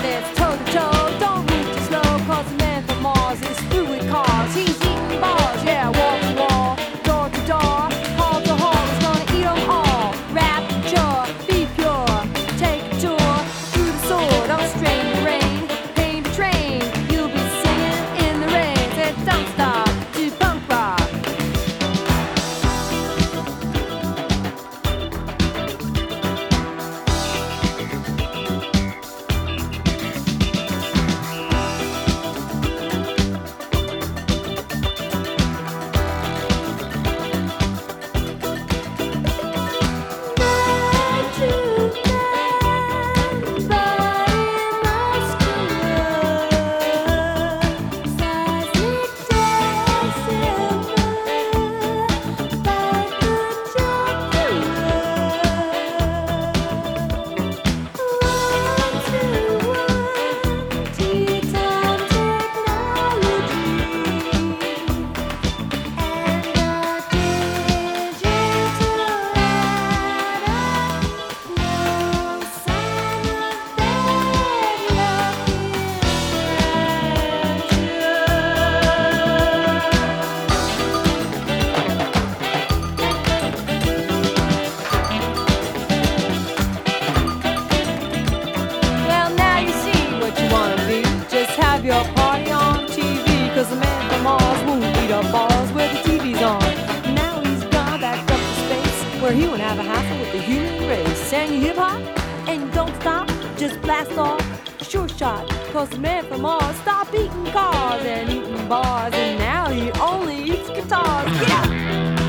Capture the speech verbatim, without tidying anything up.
it's toe to toe. Don't move too slow, cause the man from Mars is through with cars. He's eating bars, yeah, wall to wall, door to door, hall to hall. He's gonna eat them all. Rapture, be pure, take a tour through the sword of strain to rain, pain to train. You'll be singing in the rain. Said don't stop to punk rock. Your party on T V, cause the man from Mars won't eat up bars where the T V's on. Now he's gone back up to space where he won't have a hassle with the human race. And you hip hop and you don't stop, just blast off sure shot, cause the man from Mars stopped eating cars and eating bars, and now he only eats guitars. Get up!